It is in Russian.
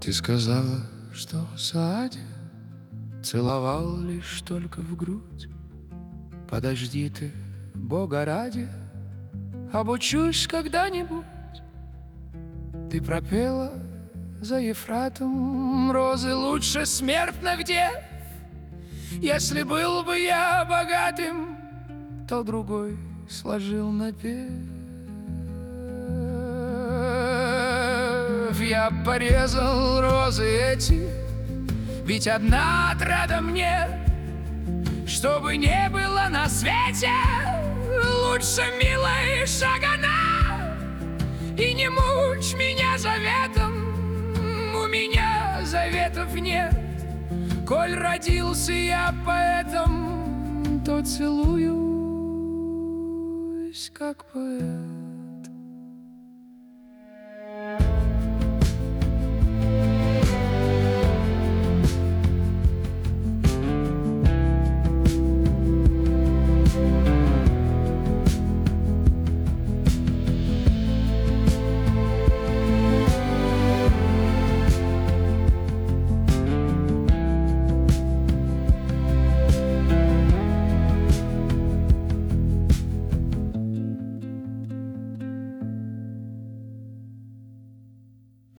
Ты сказала, что Саади целовал лишь только в грудь. Подожди ты, Бога ради, обучусь когда-нибудь. Ты пропела за Ефратом розы лучше смертных дев. Если был бы я богатым, то другой сложил напев. Я порезал розы эти, ведь одна отрада мне. Чтобы не было на свете лучше милой шагана. И не мучь меня заветом, у меня заветов нет. Коль родился я поэтом, то целуюсь как поэт.